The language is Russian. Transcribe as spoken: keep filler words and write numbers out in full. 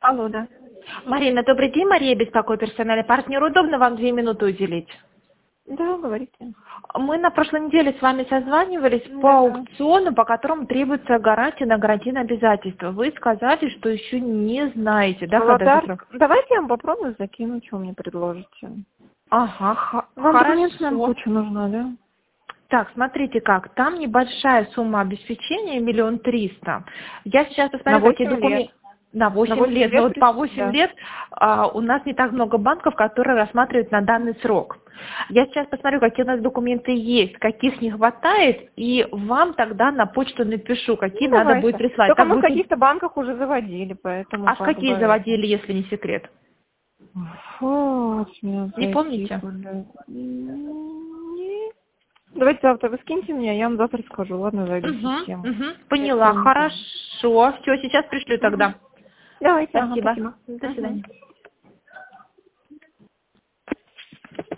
Алло, да. Марина, добрый день. Мария беспокоит, персональный партнер. Удобно вам две минуты уделить? Да, говорите. Мы на прошлой неделе с вами созванивались Да. по аукциону, по которому требуется гарантия на гарантийное обязательство. Вы сказали, что еще не знаете, да, когда это срок? Володарск. Давайте я вам попробую закинуть, что мне предложите. Ага, х- Вам документов, наверное, хорошо. куча нужна, да? Так, смотрите как. Там небольшая сумма обеспечения, миллион триста. Я сейчас На посмотрю, какие восемь лет. документы. На восемь На восемь лет. Но лет? вот по при- восемь Да. лет а, у нас не так много банков, которые рассматривают на данный срок. Я сейчас посмотрю, какие у нас документы есть, каких не хватает, и вам тогда на почту напишу, какие Ну, надо давайте. будет прислать. Только Так мы в будет... каких-то банках уже заводили, поэтому А в как какие бы... заводили, если не секрет? Вот, меня Не зайти, помните? блядь. Не. Давайте завтра вы скиньте мне, я вам завтра скажу. Ладно, зайду в Угу, систему. угу, Я поняла, сегодня не помню. хорошо. Все, сейчас пришлю Мгм. тогда. Давайте, ага, Спасибо. спасибо. До Мгм. свидания.